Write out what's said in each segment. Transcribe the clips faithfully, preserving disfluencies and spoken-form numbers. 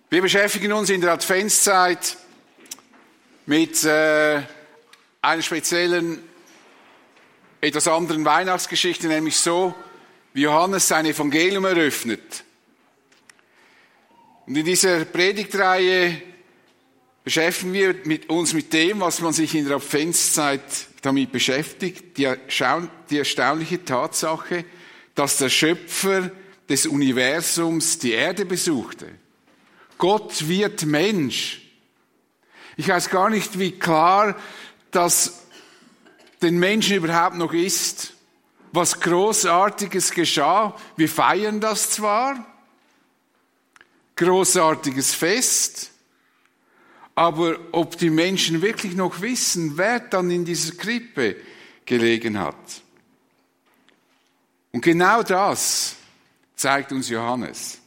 Wir beschäftigen uns in der Adventszeit mit äh, einer speziellen, etwas anderen Weihnachtsgeschichte, nämlich so, wie Johannes sein Evangelium eröffnet. Und in dieser Predigtreihe beschäftigen wir mit uns mit dem, was man sich in der Adventszeit damit beschäftigt, die, die erstaunliche Tatsache, dass der Schöpfer des Universums die Erde besuchte. Gott wird Mensch. Ich weiß gar nicht, wie klar das den Menschen überhaupt noch ist. Was Großartiges geschah. Wir feiern das zwar. Großartiges Fest. Aber ob die Menschen wirklich noch wissen, wer dann in dieser Krippe gelegen hat. Und genau das zeigt uns Johannes.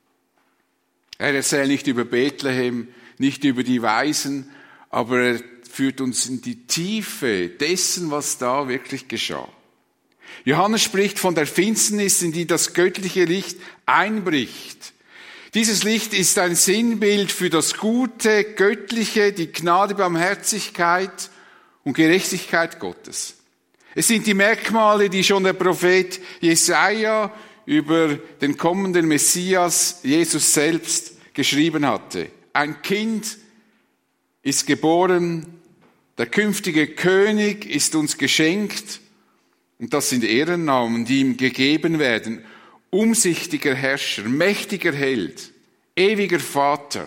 Er erzählt nicht über Bethlehem, nicht über die Weisen, aber er führt uns in die Tiefe dessen, was da wirklich geschah. Johannes spricht von der Finsternis, in die das göttliche Licht einbricht. Dieses Licht ist ein Sinnbild für das Gute, Göttliche, die Gnade, Barmherzigkeit und Gerechtigkeit Gottes. Es sind die Merkmale, die schon der Prophet Jesaja über den kommenden Messias, Jesus selbst, geschrieben hatte. Ein Kind ist geboren, der künftige König ist uns geschenkt, und das sind Ehrennamen, die ihm gegeben werden. Umsichtiger Herrscher, mächtiger Held, ewiger Vater,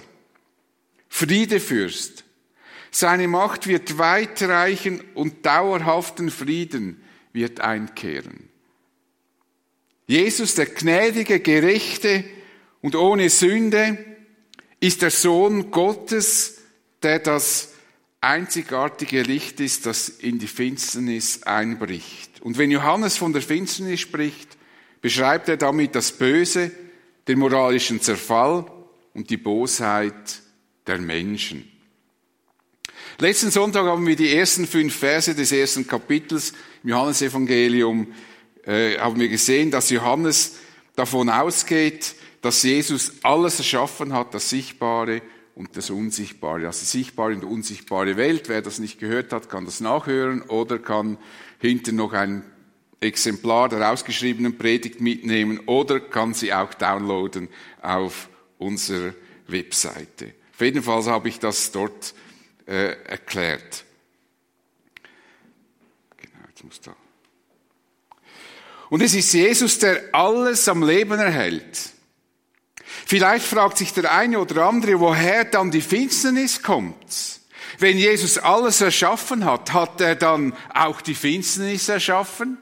Friedefürst. Seine Macht wird weit reichen und dauerhaften Frieden wird einkehren. Jesus, der gnädige, gerechte und ohne Sünde, ist der Sohn Gottes, der das einzigartige Licht ist, das in die Finsternis einbricht. Und wenn Johannes von der Finsternis spricht, beschreibt er damit das Böse, den moralischen Zerfall und die Bosheit der Menschen. Letzten Sonntag haben wir die ersten fünf Verse des ersten Kapitels im Johannesevangelium äh, haben wir gesehen, dass Johannes davon ausgeht, dass Jesus alles erschaffen hat, das Sichtbare und das Unsichtbare, also die sichtbare und unsichtbare Welt. Wer das nicht gehört hat, kann das nachhören oder kann hinten noch ein Exemplar der ausgeschriebenen Predigt mitnehmen oder kann sie auch downloaden auf unserer Webseite. Auf jeden Fall habe ich das dort äh, erklärt. Genau, jetzt muss da. Und es ist Jesus, der alles am Leben erhält. Vielleicht fragt sich der eine oder andere, woher dann die Finsternis kommt. Wenn Jesus alles erschaffen hat, hat er dann auch die Finsternis erschaffen?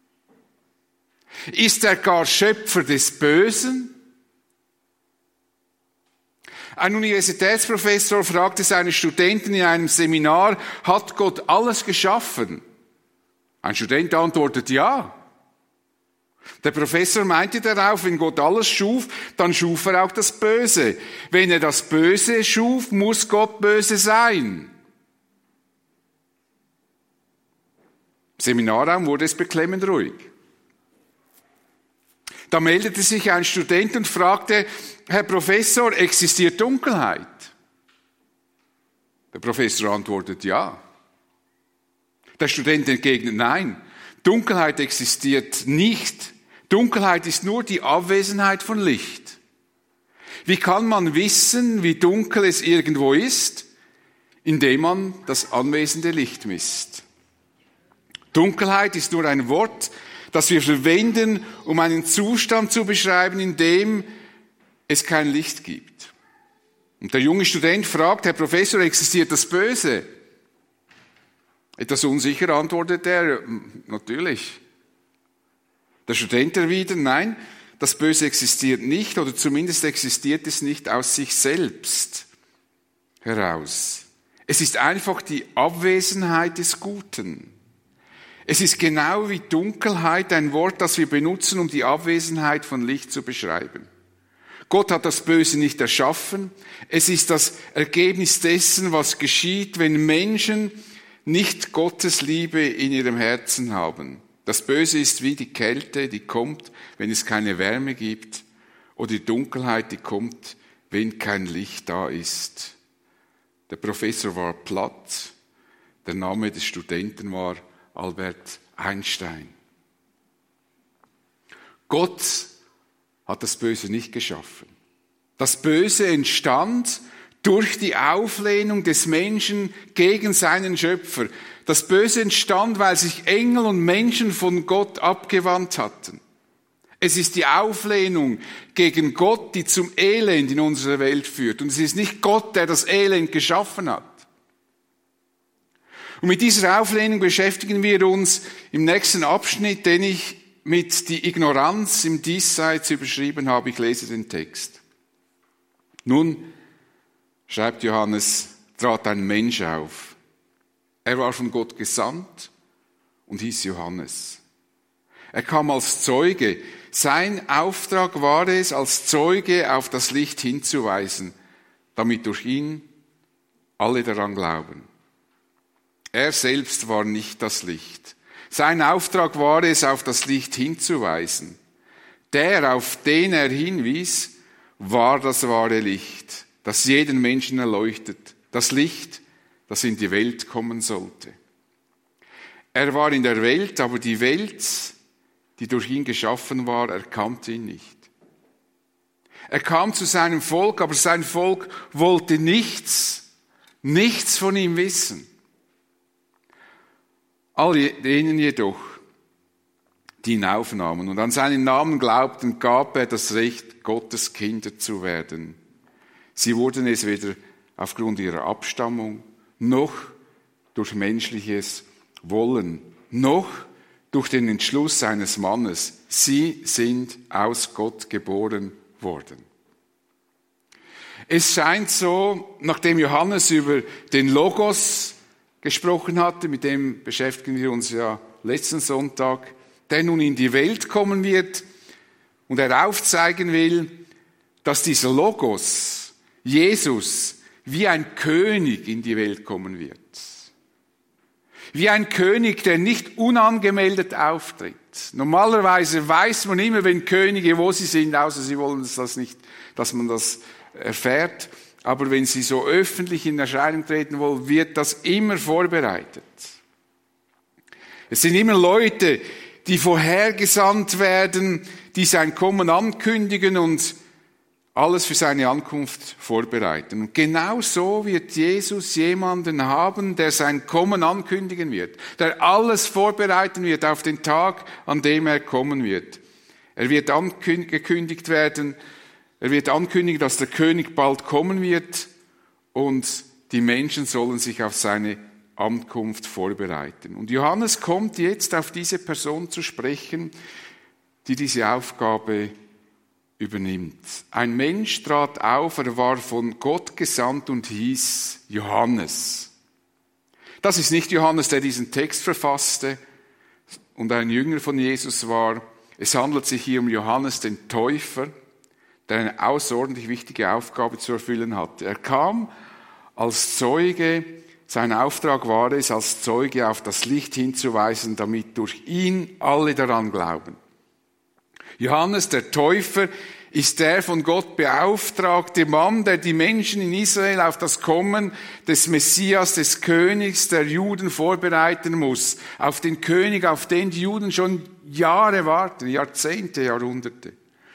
Ist er gar Schöpfer des Bösen? Ein Universitätsprofessor fragte seine Studenten in einem Seminar, hat Gott alles geschaffen? Ein Student antwortet ja. Der Professor meinte darauf, wenn Gott alles schuf, dann schuf er auch das Böse. Wenn er das Böse schuf, muss Gott böse sein. Im Seminarraum wurde es beklemmend ruhig. Da meldete sich ein Student und fragte, Herr Professor, existiert Dunkelheit? Der Professor antwortet ja. Der Student entgegnet nein. Dunkelheit existiert nicht. Dunkelheit ist nur die Abwesenheit von Licht. Wie kann man wissen, wie dunkel es irgendwo ist? Indem man das anwesende Licht misst. Dunkelheit ist nur ein Wort, das wir verwenden, um einen Zustand zu beschreiben, in dem es kein Licht gibt. Und der junge Student fragt, Herr Professor, existiert das Böse? Etwas unsicher antwortet er, natürlich. Der Student erwidert, nein, das Böse existiert nicht, oder zumindest existiert es nicht aus sich selbst heraus. Es ist einfach die Abwesenheit des Guten. Es ist genau wie Dunkelheit ein Wort, das wir benutzen, um die Abwesenheit von Licht zu beschreiben. Gott hat das Böse nicht erschaffen. Es ist das Ergebnis dessen, was geschieht, wenn Menschen nicht Gottes Liebe in ihrem Herzen haben. Das Böse ist wie die Kälte, die kommt, wenn es keine Wärme gibt, oder die Dunkelheit, die kommt, wenn kein Licht da ist. Der Professor war platt. Der Name des Studenten war Albert Einstein. Gott hat das Böse nicht geschaffen. Das Böse entstand durch die Auflehnung des Menschen gegen seinen Schöpfer. Das Böse entstand, weil sich Engel und Menschen von Gott abgewandt hatten. Es ist die Auflehnung gegen Gott, die zum Elend in unserer Welt führt. Und es ist nicht Gott, der das Elend geschaffen hat. Und mit dieser Auflehnung beschäftigen wir uns im nächsten Abschnitt, den ich mit die Ignoranz im Diesseits überschrieben habe. Ich lese den Text. Nun, schreibt Johannes, trat ein Mensch auf. Er war von Gott gesandt und hieß Johannes. Er kam als Zeuge. Sein Auftrag war es, als Zeuge auf das Licht hinzuweisen, damit durch ihn alle daran glauben. Er selbst war nicht das Licht. Sein Auftrag war es, auf das Licht hinzuweisen. Der, auf den er hinwies, war das wahre Licht, das jeden Menschen erleuchtet. Das Licht, das in die Welt kommen sollte. Er war in der Welt, aber die Welt, die durch ihn geschaffen war, erkannte ihn nicht. Er kam zu seinem Volk, aber sein Volk wollte nichts, nichts von ihm wissen. All denen jedoch, die ihn aufnahmen und an seinen Namen glaubten, gab er das Recht, Gottes Kinder zu werden. Sie wurden es weder aufgrund ihrer Abstammung, noch durch menschliches Wollen, noch durch den Entschluss eines Mannes. Sie sind aus Gott geboren worden. Es scheint so, nachdem Johannes über den Logos gesprochen hatte, mit dem beschäftigen wir uns ja letzten Sonntag, der nun in die Welt kommen wird und er aufzeigen will, dass dieser Logos, Jesus, wie ein König in die Welt kommen wird. Wie ein König, der nicht unangemeldet auftritt. Normalerweise weiß man immer, wenn Könige, wo sie sind, außer sie wollen das nicht, dass man das erfährt. Aber wenn sie so öffentlich in Erscheinung treten wollen, wird das immer vorbereitet. Es sind immer Leute, die vorhergesandt werden, die sein Kommen ankündigen und alles für seine Ankunft vorbereiten. Und genau so wird Jesus jemanden haben, der sein Kommen ankündigen wird, der alles vorbereiten wird auf den Tag, an dem er kommen wird. Er wird angekündigt werden, er wird ankündigen, dass der König bald kommen wird und die Menschen sollen sich auf seine Ankunft vorbereiten. Und Johannes kommt jetzt auf diese Person zu sprechen, die diese Aufgabe übernimmt. Ein Mensch trat auf, er war von Gott gesandt und hieß Johannes. Das ist nicht Johannes, der diesen Text verfasste und ein Jünger von Jesus war. Es handelt sich hier um Johannes den Täufer, der eine außerordentlich wichtige Aufgabe zu erfüllen hatte. Er kam als Zeuge, sein Auftrag war es, als Zeuge auf das Licht hinzuweisen, damit durch ihn alle daran glauben. Johannes der Täufer ist der von Gott beauftragte Mann, der die Menschen in Israel auf das Kommen des Messias, des Königs der Juden vorbereiten muss. Auf den König, auf den die Juden schon Jahre warten, Jahrzehnte, Jahrhunderte.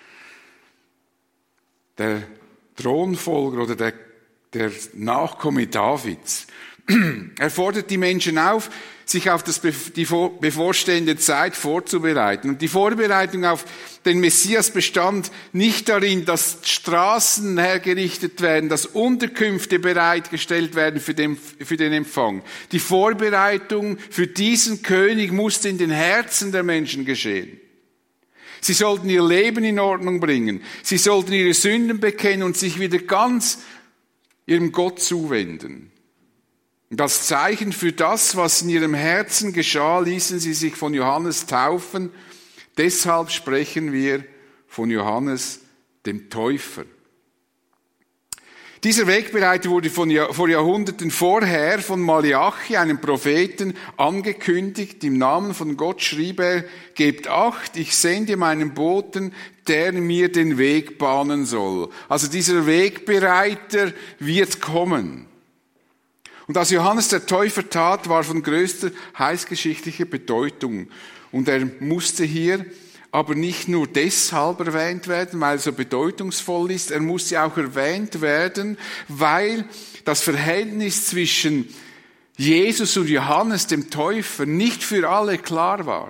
Der Thronfolger oder der, der Nachkomme Davids. Er fordert die Menschen auf, sich auf das, die bevorstehende Zeit vorzubereiten. Und die Vorbereitung auf den Messias bestand nicht darin, dass Straßen hergerichtet werden, dass Unterkünfte bereitgestellt werden für den, für den Empfang. Die Vorbereitung für diesen König musste in den Herzen der Menschen geschehen. Sie sollten ihr Leben in Ordnung bringen. Sie sollten ihre Sünden bekennen und sich wieder ganz ihrem Gott zuwenden. Und als Zeichen für das, was in ihrem Herzen geschah, ließen sie sich von Johannes taufen. Deshalb sprechen wir von Johannes dem Täufer. Dieser Wegbereiter wurde von Jahr, vor Jahrhunderten vorher von Maleachi, einem Propheten, angekündigt. Im Namen von Gott schrieb er, gebt acht, ich sende meinen Boten, der mir den Weg bahnen soll. Also dieser Wegbereiter wird kommen. Und was Johannes der Täufer tat, war von größter heilsgeschichtlicher Bedeutung. Und er musste hier aber nicht nur deshalb erwähnt werden, weil er so bedeutungsvoll ist, er musste auch erwähnt werden, weil das Verhältnis zwischen Jesus und Johannes dem Täufer nicht für alle klar war.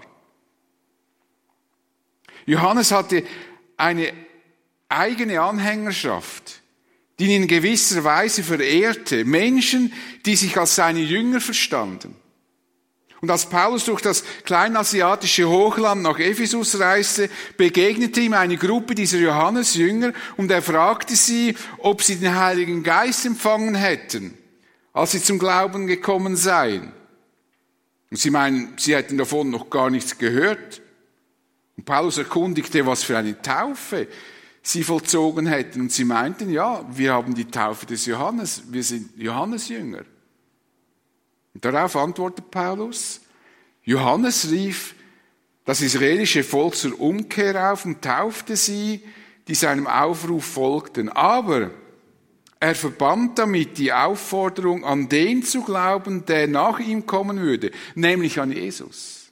Johannes hatte eine eigene Anhängerschaft, die ihn in gewisser Weise verehrte, Menschen, die sich als seine Jünger verstanden. Und als Paulus durch das kleinasiatische Hochland nach Ephesus reiste, begegnete ihm eine Gruppe dieser Johannesjünger und er fragte sie, ob sie den Heiligen Geist empfangen hätten, als sie zum Glauben gekommen seien. Und sie meinen, sie hätten davon noch gar nichts gehört. Und Paulus erkundigte, was für eine Taufe sie vollzogen hätten. Und sie meinten, ja, wir haben die Taufe des Johannes, wir sind Johannesjünger. Und darauf antwortet Paulus, Johannes rief das israelische Volk zur Umkehr auf und taufte sie, die seinem Aufruf folgten. Aber er verband damit die Aufforderung, an den zu glauben, der nach ihm kommen würde, nämlich an Jesus.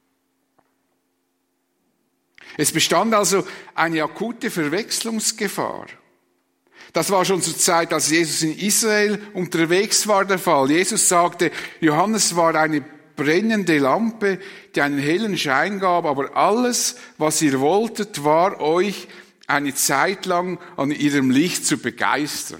Es bestand also eine akute Verwechslungsgefahr. Das war schon zur Zeit, als Jesus in Israel unterwegs war, der Fall. Jesus sagte, Johannes war eine brennende Lampe, die einen hellen Schein gab, aber alles, was ihr wolltet, war euch eine Zeit lang an ihrem Licht zu begeistern.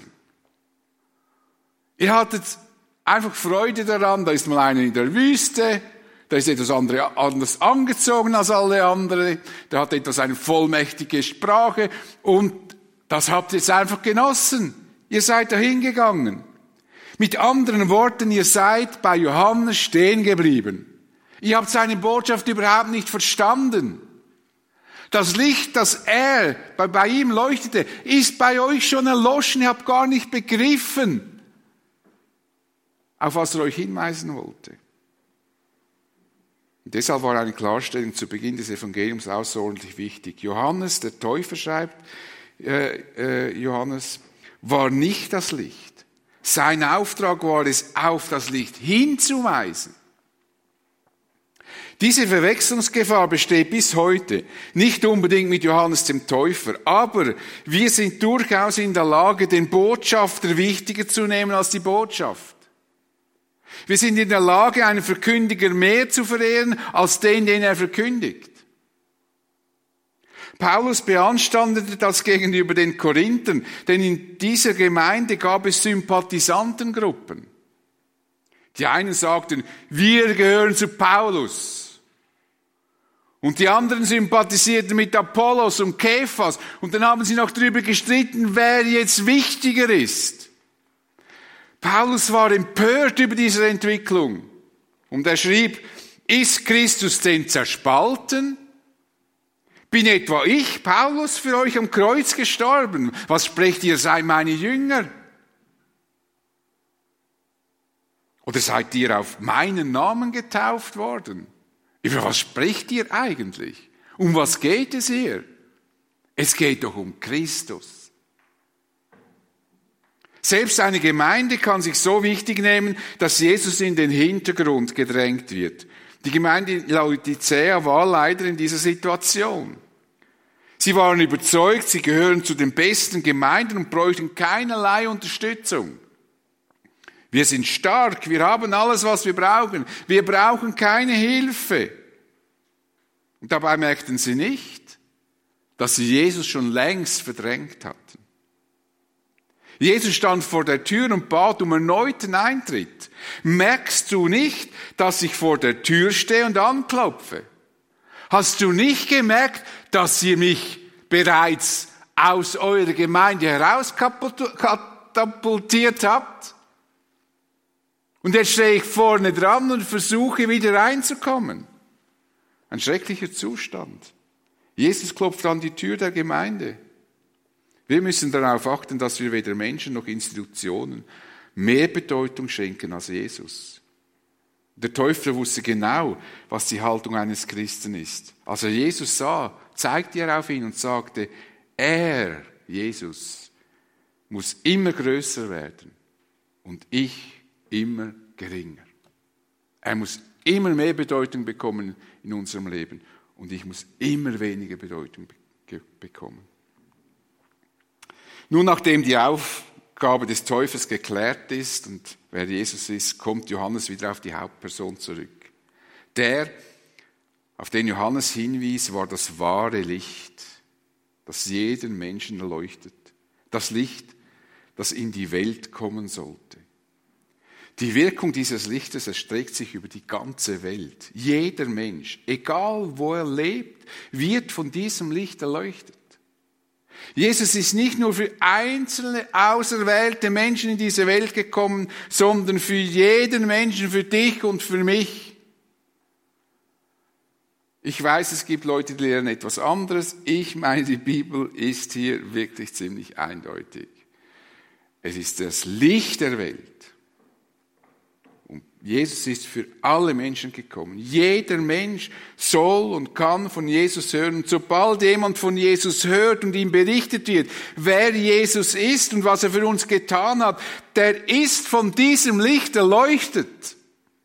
Ihr hattet einfach Freude daran, da ist mal einer in der Wüste, da ist etwas andere, anders angezogen als alle anderen, der hat etwas eine vollmächtige Sprache und das habt ihr jetzt einfach genossen. Ihr seid dahin gegangen. Mit anderen Worten, ihr seid bei Johannes stehen geblieben. Ihr habt seine Botschaft überhaupt nicht verstanden. Das Licht, das er bei, bei ihm leuchtete, ist bei euch schon erloschen. Ihr habt gar nicht begriffen, auf was er euch hinweisen wollte. Und deshalb war eine Klarstellung zu Beginn des Evangeliums außerordentlich wichtig. Johannes, der Täufer, schreibt, Äh, äh, Johannes, war nicht das Licht. Sein Auftrag war es, auf das Licht hinzuweisen. Diese Verwechslungsgefahr besteht bis heute. Nicht unbedingt mit Johannes dem Täufer, aber wir sind durchaus in der Lage, den Botschafter wichtiger zu nehmen als die Botschaft. Wir sind in der Lage, einen Verkündiger mehr zu verehren, als den, den er verkündigt. Paulus beanstandete das gegenüber den Korinthern, denn in dieser Gemeinde gab es Sympathisantengruppen. Die einen sagten, wir gehören zu Paulus. Und die anderen sympathisierten mit Apollos und Kephas. Und dann haben sie noch darüber gestritten, wer jetzt wichtiger ist. Paulus war empört über diese Entwicklung. Und er schrieb, ist Christus denn zerspalten? Bin etwa ich, Paulus, für euch am Kreuz gestorben? Was sprecht ihr, seid meine Jünger? Oder seid ihr auf meinen Namen getauft worden? Über was sprecht ihr eigentlich? Um was geht es hier? Es geht doch um Christus. Selbst eine Gemeinde kann sich so wichtig nehmen, dass Jesus in den Hintergrund gedrängt wird. Die Gemeinde in Laodicea war leider in dieser Situation. Sie waren überzeugt, sie gehören zu den besten Gemeinden und bräuchten keinerlei Unterstützung. Wir sind stark, wir haben alles, was wir brauchen. Wir brauchen keine Hilfe. Und dabei merkten sie nicht, dass sie Jesus schon längst verdrängt hatten. Jesus stand vor der Tür und bat um erneuten Eintritt. Merkst du nicht, dass ich vor der Tür stehe und anklopfe? Hast du nicht gemerkt, dass ihr mich bereits aus eurer Gemeinde herauskatapultiert habt? Und jetzt stehe ich vorne dran und versuche wieder reinzukommen. Ein schrecklicher Zustand. Jesus klopft an die Tür der Gemeinde. Wir müssen darauf achten, dass wir weder Menschen noch Institutionen mehr Bedeutung schenken als Jesus. Der Täufer wusste genau, was die Haltung eines Christen ist. Als er Jesus sah, zeigte er auf ihn und sagte, er, Jesus, muss immer größer werden und ich immer geringer. Er muss immer mehr Bedeutung bekommen in unserem Leben und ich muss immer weniger Bedeutung be- bekommen. Nun, nachdem die Aufgabe des Täufers geklärt ist und wer Jesus ist, kommt Johannes wieder auf die Hauptperson zurück. Der, auf den Johannes hinwies, war das wahre Licht, das jeden Menschen erleuchtet. Das Licht, das in die Welt kommen sollte. Die Wirkung dieses Lichtes erstreckt sich über die ganze Welt. Jeder Mensch, egal wo er lebt, wird von diesem Licht erleuchtet. Jesus ist nicht nur für einzelne auserwählte Menschen in diese Welt gekommen, sondern für jeden Menschen, für dich und für mich. Ich weiß, es gibt Leute, die lehren etwas anderes. Ich meine, die Bibel ist hier wirklich ziemlich eindeutig. Es ist das Licht der Welt. Und Jesus ist für alle Menschen gekommen. Jeder Mensch soll und kann von Jesus hören. Und sobald jemand von Jesus hört und ihm berichtet wird, wer Jesus ist und was er für uns getan hat, der ist von diesem Licht erleuchtet.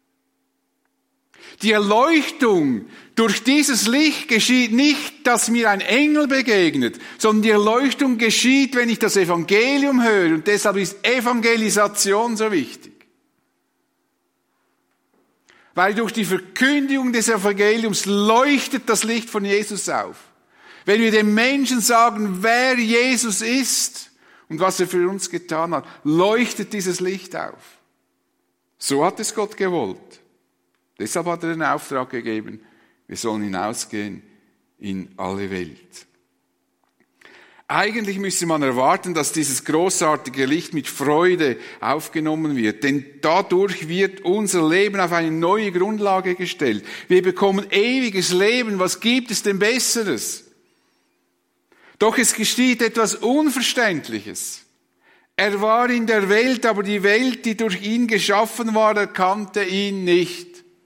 Die Erleuchtung durch dieses Licht geschieht nicht, dass mir ein Engel begegnet, sondern die Erleuchtung geschieht, wenn ich das Evangelium höre. Und deshalb ist Evangelisation so wichtig. Weil durch die Verkündigung des Evangeliums leuchtet das Licht von Jesus auf. Wenn wir den Menschen sagen, wer Jesus ist und was er für uns getan hat, leuchtet dieses Licht auf. So hat es Gott gewollt. Deshalb hat er den Auftrag gegeben, wir sollen hinausgehen in alle Welt. Eigentlich müsste man erwarten, dass dieses großartige Licht mit Freude aufgenommen wird, denn dadurch wird unser Leben auf eine neue Grundlage gestellt. Wir bekommen ewiges Leben, was gibt es denn Besseres? Doch es geschieht etwas Unverständliches. Er war in der Welt, aber die Welt, die durch ihn geschaffen war, erkannte ihn nicht.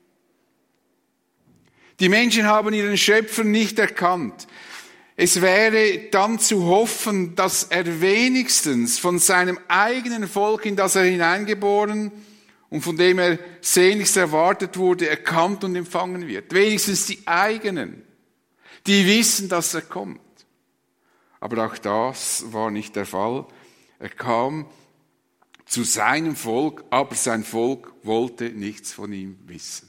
Die Menschen haben ihren Schöpfer nicht erkannt. Es wäre dann zu hoffen, dass er wenigstens von seinem eigenen Volk, in das er hineingeboren und von dem er sehnlichst erwartet wurde, erkannt und empfangen wird. Wenigstens die eigenen, die wissen, dass er kommt. Aber auch das war nicht der Fall. Er kam zu seinem Volk, aber sein Volk wollte nichts von ihm wissen.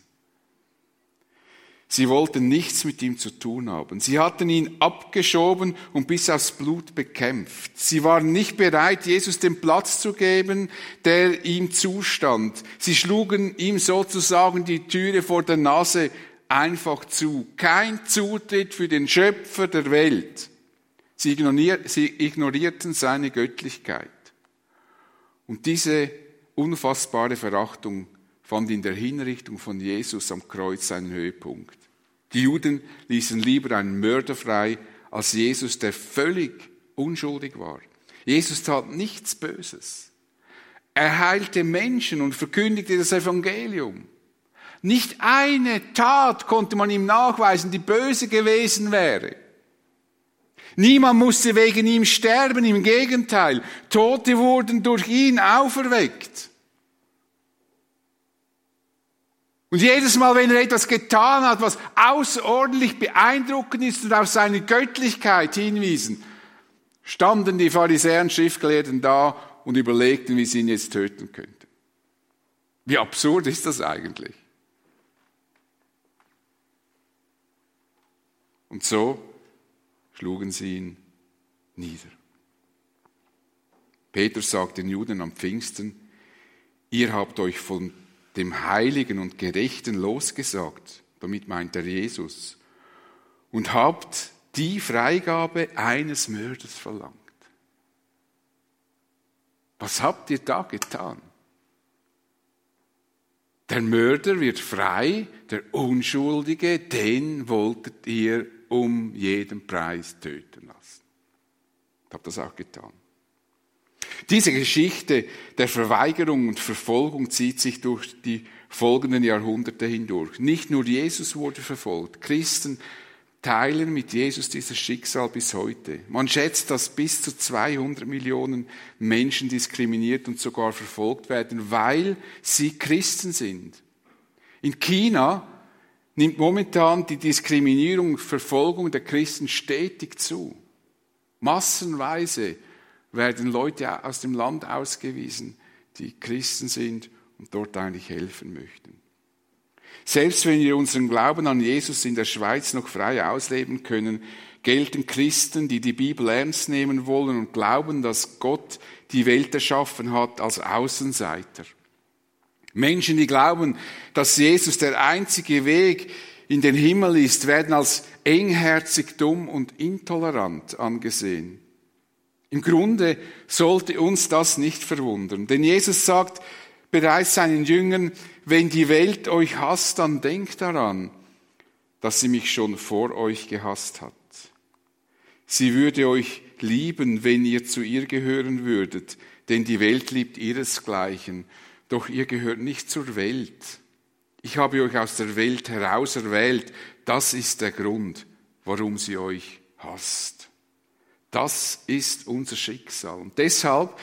Sie wollten nichts mit ihm zu tun haben. Sie hatten ihn abgeschoben und bis aufs Blut bekämpft. Sie waren nicht bereit, Jesus den Platz zu geben, der ihm zustand. Sie schlugen ihm sozusagen die Türe vor der Nase einfach zu. Kein Zutritt für den Schöpfer der Welt. Sie ignorierten seine Göttlichkeit. Und diese unfassbare Verachtung fand in der Hinrichtung von Jesus am Kreuz seinen Höhepunkt. Die Juden ließen lieber einen Mörder frei, als Jesus, der völlig unschuldig war. Jesus tat nichts Böses. Er heilte Menschen und verkündigte das Evangelium. Nicht eine Tat konnte man ihm nachweisen, die böse gewesen wäre. Niemand musste wegen ihm sterben, im Gegenteil. Tote wurden durch ihn auferweckt. Und jedes Mal, wenn er etwas getan hat, was außerordentlich beeindruckend ist und auf seine Göttlichkeit hinwiesen, standen die Pharisäer und Schriftgelehrten da und überlegten, wie sie ihn jetzt töten könnten. Wie absurd ist das eigentlich? Und so schlugen sie ihn nieder. Petrus sagt den Juden am Pfingsten, ihr habt euch von dem Heiligen und Gerechten losgesagt, damit meint er Jesus, und habt die Freigabe eines Mörders verlangt. Was habt ihr da getan? Der Mörder wird frei, der Unschuldige, den wolltet ihr um jeden Preis töten lassen. Ich habe das auch getan. Diese Geschichte der Verweigerung und Verfolgung zieht sich durch die folgenden Jahrhunderte hindurch. Nicht nur Jesus wurde verfolgt, Christen teilen mit Jesus dieses Schicksal bis heute. Man schätzt, dass bis zu zweihundert Millionen Menschen diskriminiert und sogar verfolgt werden, weil sie Christen sind. In China nimmt momentan die Diskriminierung und Verfolgung der Christen stetig zu. Massenweise werden Leute aus dem Land ausgewiesen, die Christen sind und dort eigentlich helfen möchten. Selbst wenn wir unseren Glauben an Jesus in der Schweiz noch frei ausleben können, gelten Christen, die die Bibel ernst nehmen wollen und glauben, dass Gott die Welt erschaffen hat, als Außenseiter. Menschen, die glauben, dass Jesus der einzige Weg in den Himmel ist, werden als engherzig, dumm und intolerant angesehen. Im Grunde sollte uns das nicht verwundern, denn Jesus sagt bereits seinen Jüngern, wenn die Welt euch hasst, dann denkt daran, dass sie mich schon vor euch gehasst hat. Sie würde euch lieben, wenn ihr zu ihr gehören würdet, denn die Welt liebt ihresgleichen, doch ihr gehört nicht zur Welt. Ich habe euch aus der Welt heraus erwählt, das ist der Grund, warum sie euch hasst. Das ist unser Schicksal. Und deshalb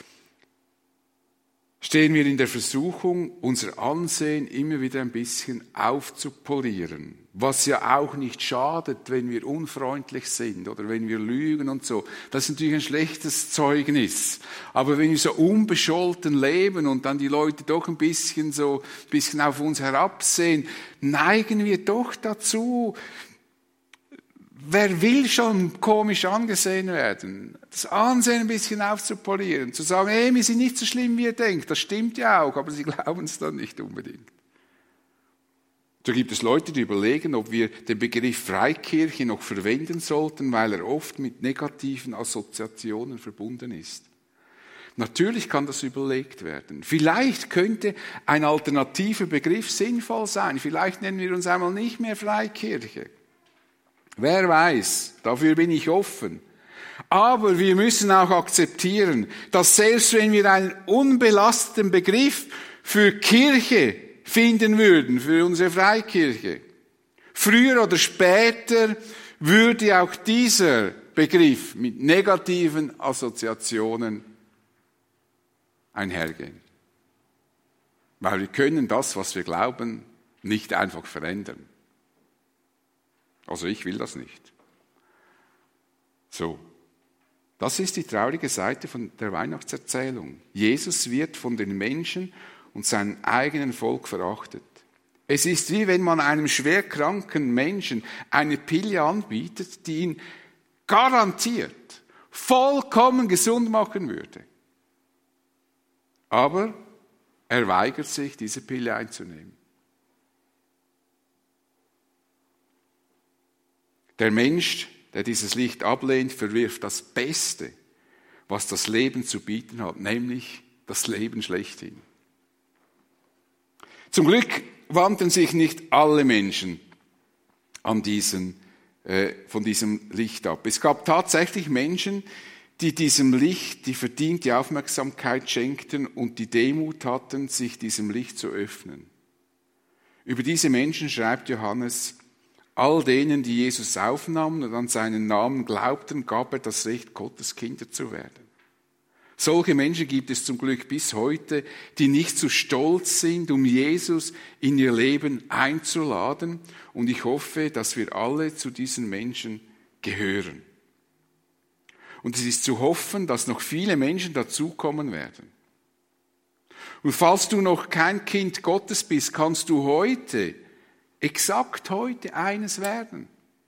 stehen wir in der Versuchung, unser Ansehen immer wieder ein bisschen aufzupolieren. Was ja auch nicht schadet, wenn wir unfreundlich sind oder wenn wir lügen und so. Das ist natürlich ein schlechtes Zeugnis. Aber wenn wir so unbescholten leben und dann die Leute doch ein bisschen so, ein bisschen auf uns herabsehen, neigen wir doch dazu. Wer will schon komisch angesehen werden? Das Ansehen ein bisschen aufzupolieren, zu sagen, hey, wir sind nicht so schlimm, wie ihr denkt. Das stimmt ja auch, aber sie glauben es dann nicht unbedingt. So gibt es Leute, die überlegen, ob wir den Begriff Freikirche noch verwenden sollten, weil er oft mit negativen Assoziationen verbunden ist. Natürlich kann das überlegt werden. Vielleicht könnte ein alternativer Begriff sinnvoll sein. Vielleicht nennen wir uns einmal nicht mehr Freikirche. Wer weiß, dafür bin ich offen. Aber wir müssen auch akzeptieren, dass selbst wenn wir einen unbelasteten Begriff für Kirche finden würden, für unsere Freikirche, früher oder später würde auch dieser Begriff mit negativen Assoziationen einhergehen. Weil wir können das, was wir glauben, nicht einfach verändern. Also ich will das nicht. So, das ist die traurige Seite von der Weihnachtserzählung. Jesus wird von den Menschen und seinem eigenen Volk verachtet. Es ist wie wenn man einem schwerkranken Menschen eine Pille anbietet, die ihn garantiert vollkommen gesund machen würde. Aber er weigert sich, diese Pille einzunehmen. Der Mensch, der dieses Licht ablehnt, verwirft das Beste, was das Leben zu bieten hat, nämlich das Leben schlechthin. Zum Glück wandten sich nicht alle Menschen an diesen, äh, von diesem Licht ab. Es gab tatsächlich Menschen, die diesem Licht die verdiente Aufmerksamkeit schenkten und die Demut hatten, sich diesem Licht zu öffnen. Über diese Menschen schreibt Johannes: All denen, die Jesus aufnahmen und an seinen Namen glaubten, gab er das Recht, Gottes Kinder zu werden. Solche Menschen gibt es zum Glück bis heute, die nicht zu stolz sind, um Jesus in ihr Leben einzuladen. Und ich hoffe, dass wir alle zu diesen Menschen gehören. Und es ist zu hoffen, dass noch viele Menschen dazukommen werden. Und falls du noch kein Kind Gottes bist, kannst du heute exakt heute eines werden.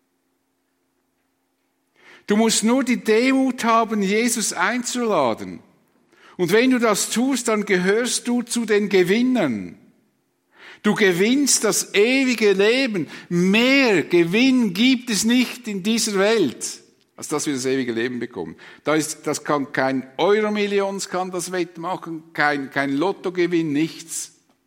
Du musst nur die Demut haben, Jesus einzuladen. Und wenn du das tust, dann gehörst du zu den Gewinnern. Du gewinnst das ewige Leben. Mehr Gewinn gibt es nicht in dieser Welt, als dass wir das ewige Leben bekommen. Das, ist, das kann kein Euromillions kann das wettmachen, kein, kein Lottogewinn, nichts.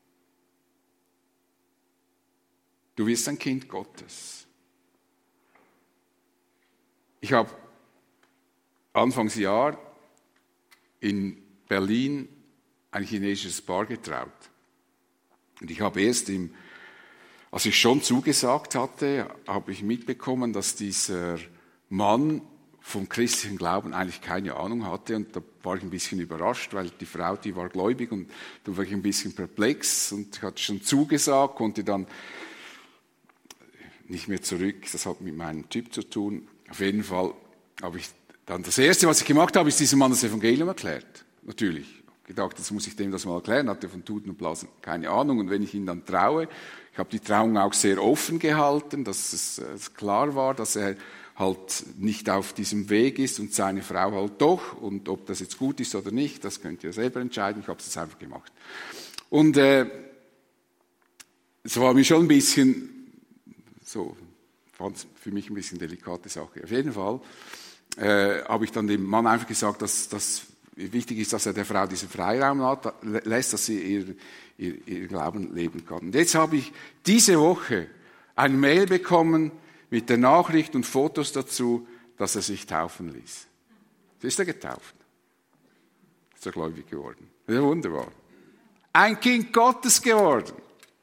Du wirst ein Kind Gottes. Ich habe Anfangsjahr in Berlin ein chinesisches Paar getraut. Und ich habe erst, im, als ich schon zugesagt hatte, habe ich mitbekommen, dass dieser Mann vom christlichen Glauben eigentlich keine Ahnung hatte. Und da war ich ein bisschen überrascht, weil die Frau, die war gläubig und da war ich ein bisschen perplex und hatte schon zugesagt, konnte dann nicht mehr zurück. Das hat mit meinem Typ zu tun. Auf jeden Fall habe ich dann, das Erste, was ich gemacht habe, ist diesem Mann das Evangelium erklärt. Natürlich. Ich habe gedacht, jetzt muss ich dem das mal erklären. Hatte von Tuten und Blasen keine Ahnung. Und wenn ich ihn dann traue, ich habe die Trauung auch sehr offen gehalten, dass es, es klar war, dass er halt nicht auf diesem Weg ist und seine Frau halt doch. Und ob das jetzt gut ist oder nicht, das könnt ihr selber entscheiden. Ich habe es jetzt einfach gemacht. Und äh, es war mir schon ein bisschen, so, fand es für mich ein bisschen delikate Sache. Auf jeden Fall äh, habe ich dann dem Mann einfach gesagt, dass das wichtig ist, dass er der Frau diesen Freiraum hat, lässt, dass sie ihr, ihr, ihr Glauben leben kann. Und jetzt habe ich diese Woche ein Mail bekommen mit der Nachricht und Fotos dazu, dass er sich taufen ließ. So ist er getauft. Ist er gläubig geworden. Ja, wunderbar. Ein Kind Gottes geworden.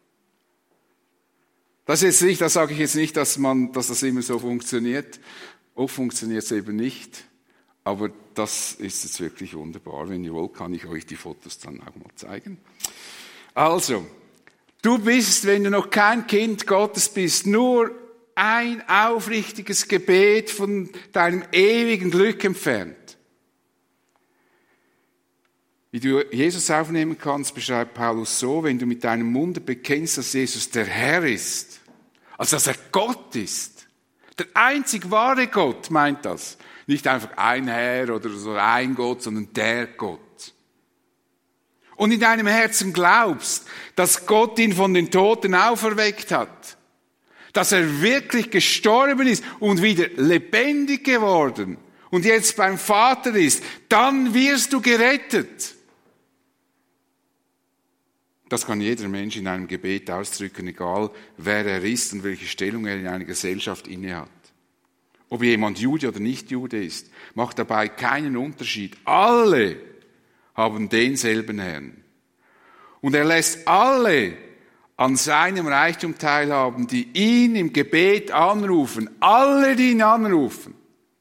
Das ist jetzt nicht, das sage ich jetzt nicht, dass man, dass das immer so funktioniert. Oft funktioniert es eben nicht. Aber das ist jetzt wirklich wunderbar. Wenn ihr wollt, kann ich euch die Fotos dann auch mal zeigen. Also, du bist, wenn du noch kein Kind Gottes bist, nur ein aufrichtiges Gebet von deinem ewigen Glück entfernt. Wie du Jesus aufnehmen kannst, beschreibt Paulus so, wenn du mit deinem Munde bekennst, dass Jesus der Herr ist, also dass er Gott ist, der einzig wahre Gott, meint das. Nicht einfach ein Herr oder so ein Gott, sondern der Gott. Und in deinem Herzen glaubst, dass Gott ihn von den Toten auferweckt hat, dass er wirklich gestorben ist und wieder lebendig geworden und jetzt beim Vater ist, dann wirst du gerettet. Das kann jeder Mensch in einem Gebet ausdrücken, egal wer er ist und welche Stellung er in einer Gesellschaft innehat. Ob jemand Jude oder nicht Jude ist, macht dabei keinen Unterschied. Alle haben denselben Herrn. Und er lässt alle an seinem Reichtum teilhaben, die ihn im Gebet anrufen. Alle, die ihn anrufen.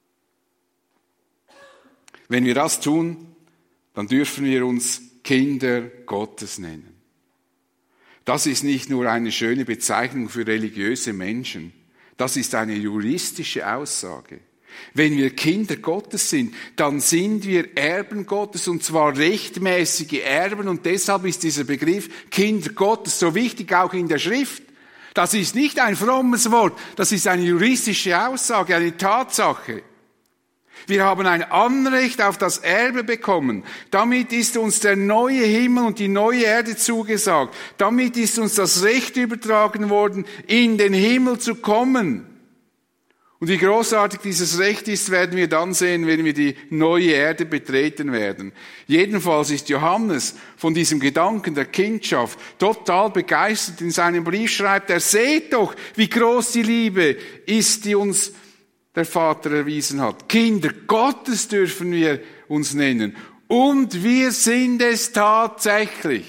Wenn wir das tun, dann dürfen wir uns Kinder Gottes nennen. Das ist nicht nur eine schöne Bezeichnung für religiöse Menschen. Das ist eine juristische Aussage. Wenn wir Kinder Gottes sind, dann sind wir Erben Gottes und zwar rechtmäßige Erben und deshalb ist dieser Begriff Kinder Gottes so wichtig, auch in der Schrift. Das ist nicht ein frommes Wort, das ist eine juristische Aussage, eine Tatsache. Wir haben ein Anrecht auf das Erbe bekommen. Damit ist uns der neue Himmel und die neue Erde zugesagt. Damit ist uns das Recht übertragen worden, in den Himmel zu kommen. Und wie großartig dieses Recht ist, werden wir dann sehen, wenn wir die neue Erde betreten werden. Jedenfalls ist Johannes von diesem Gedanken der Kindschaft total begeistert. In seinem Brief schreibt er, seht doch, wie groß die Liebe ist, die uns der Vater erwiesen hat. Kinder Gottes dürfen wir uns nennen. Und wir sind es tatsächlich.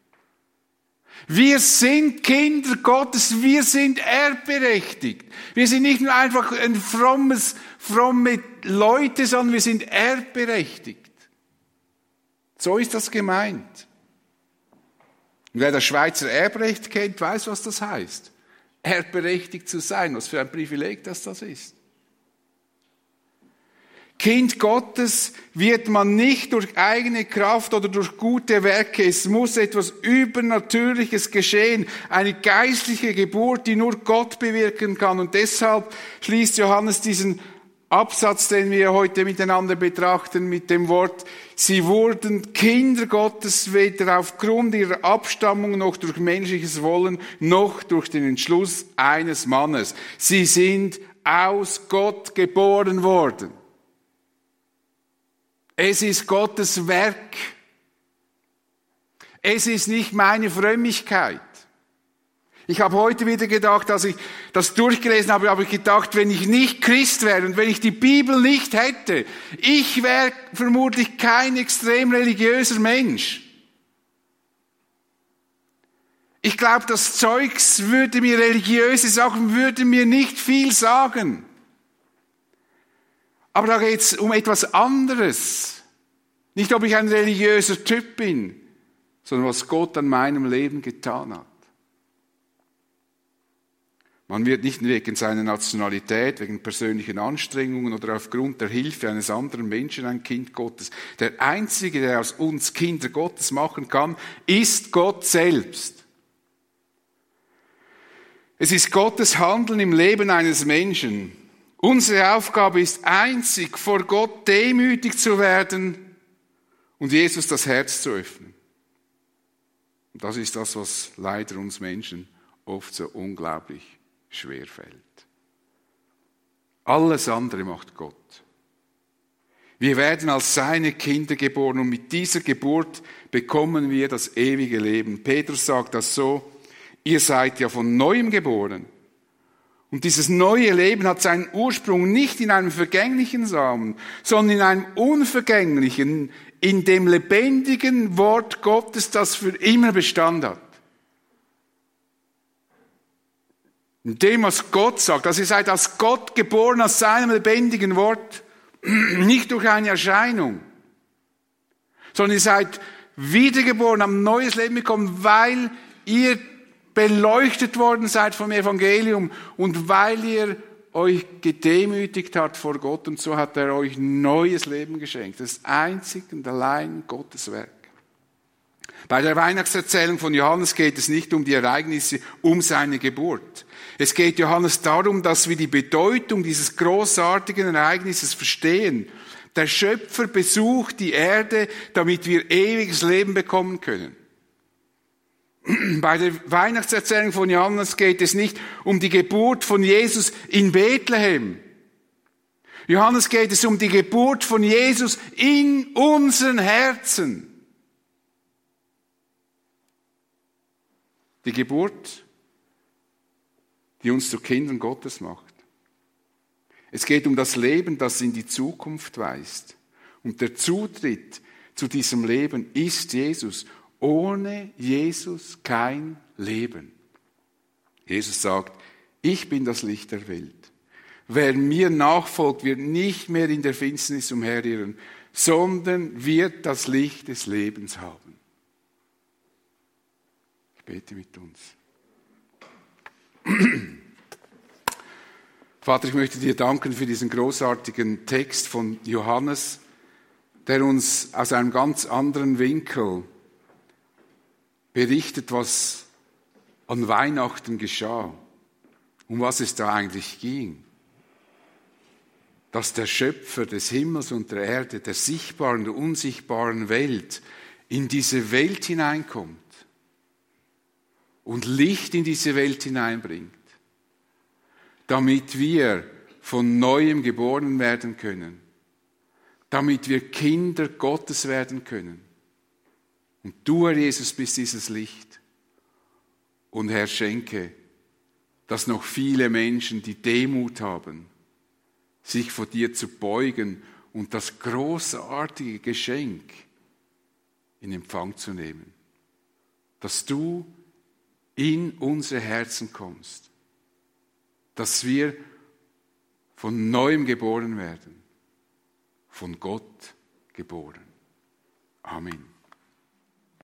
Wir sind Kinder Gottes, wir sind erbberechtigt. Wir sind nicht nur einfach ein frommes, fromme Leute, sondern wir sind erbberechtigt. So ist das gemeint. Und wer das Schweizer Erbrecht kennt, weiß, was das heißt. Erbberechtigt zu sein, was für ein Privileg das das ist. Kind Gottes wird man nicht durch eigene Kraft oder durch gute Werke. Es muss etwas Übernatürliches geschehen. Eine geistliche Geburt, die nur Gott bewirken kann. Und deshalb schließt Johannes diesen Absatz, den wir heute miteinander betrachten, mit dem Wort, sie wurden Kinder Gottes weder aufgrund ihrer Abstammung noch durch menschliches Wollen, noch durch den Entschluss eines Mannes. Sie sind aus Gott geboren worden. Es ist Gottes Werk. Es ist nicht meine Frömmigkeit. Ich habe heute wieder gedacht, als ich das durchgelesen habe, habe ich gedacht, wenn ich nicht Christ wäre und wenn ich die Bibel nicht hätte, ich wäre vermutlich kein extrem religiöser Mensch. Ich glaube, das Zeugs würde mir, religiöse Sachen würde mir nicht viel sagen. Aber da geht es um etwas anderes. Nicht, ob ich ein religiöser Typ bin, sondern was Gott an meinem Leben getan hat. Man wird nicht wegen seiner Nationalität, wegen persönlichen Anstrengungen oder aufgrund der Hilfe eines anderen Menschen ein Kind Gottes. Der Einzige, der aus uns Kinder Gottes machen kann, ist Gott selbst. Es ist Gottes Handeln im Leben eines Menschen. Unsere Aufgabe ist einzig, vor Gott demütig zu werden und Jesus das Herz zu öffnen. Und das ist das, was leider uns Menschen oft so unglaublich schwer fällt. Alles andere macht Gott. Wir werden als seine Kinder geboren und mit dieser Geburt bekommen wir das ewige Leben. Petrus sagt das so: Ihr seid ja von Neuem geboren. Und dieses neue Leben hat seinen Ursprung nicht in einem vergänglichen Samen, sondern in einem unvergänglichen, in dem lebendigen Wort Gottes, das für immer Bestand hat. In dem, was Gott sagt, also ihr seid als Gott geboren, aus seinem lebendigen Wort, nicht durch eine Erscheinung, sondern ihr seid wiedergeboren, habt ein neues Leben bekommen, weil ihr beleuchtet worden seid vom Evangelium und weil ihr euch gedemütigt habt vor Gott, und so hat er euch neues Leben geschenkt. Das ist einzig und allein Gottes Werk. Bei der Weihnachtserzählung von Johannes geht es nicht um die Ereignisse um seine Geburt. Es geht Johannes darum, dass wir die Bedeutung dieses großartigen Ereignisses verstehen. Der Schöpfer besucht die Erde, damit wir ewiges Leben bekommen können. Bei der Weihnachtserzählung von Johannes geht es nicht um die Geburt von Jesus in Bethlehem. Johannes geht es um die Geburt von Jesus in unseren Herzen. Die Geburt, die uns zu Kindern Gottes macht. Es geht um das Leben, das in die Zukunft weist. Und der Zutritt zu diesem Leben ist Jesus. Ohne Jesus kein Leben. Jesus sagt, ich bin das Licht der Welt. Wer mir nachfolgt, wird nicht mehr in der Finsternis umherirren, sondern wird das Licht des Lebens haben. Ich bete mit uns. Vater, ich möchte dir danken für diesen großartigen Text von Johannes, der uns aus einem ganz anderen Winkel berichtet, was an Weihnachten geschah, um was es da eigentlich ging. Dass der Schöpfer des Himmels und der Erde, der sichtbaren und der unsichtbaren Welt, in diese Welt hineinkommt und Licht in diese Welt hineinbringt, damit wir von Neuem geboren werden können, damit wir Kinder Gottes werden können. Und du, Herr Jesus, bist dieses Licht. Und Herr, schenke, dass noch viele Menschen die Demut haben, sich vor dir zu beugen und das großartige Geschenk in Empfang zu nehmen. Dass du in unsere Herzen kommst. Dass wir von Neuem geboren werden. Von Gott geboren. Amen.